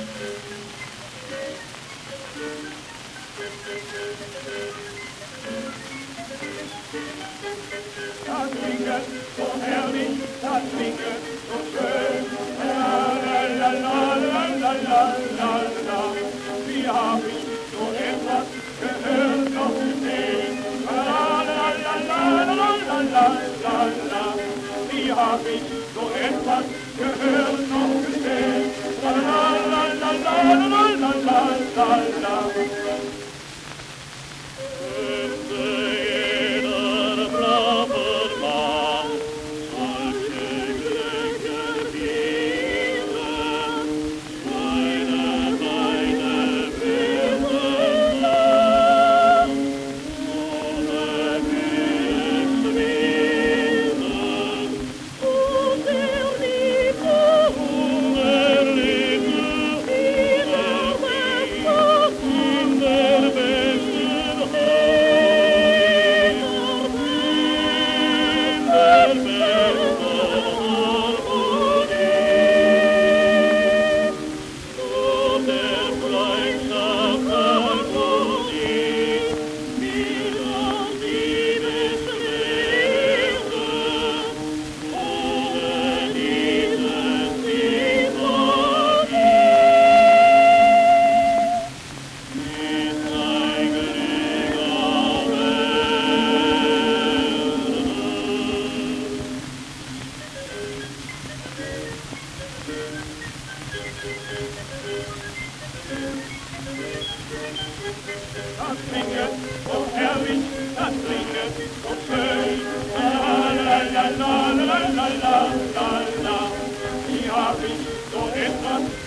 Das Singen so herrlich, das Singen so schön. La la la la la la la la. Wie hab ich so etwas gehört noch gesehen? La la la la la la la la la. Wie hab ich so etwas gehört noch gesehen? La la la la la la la la la la. Das Singen so herrlich, das Singen so schön. La la la la la la la la la. Wie hab ich so etwas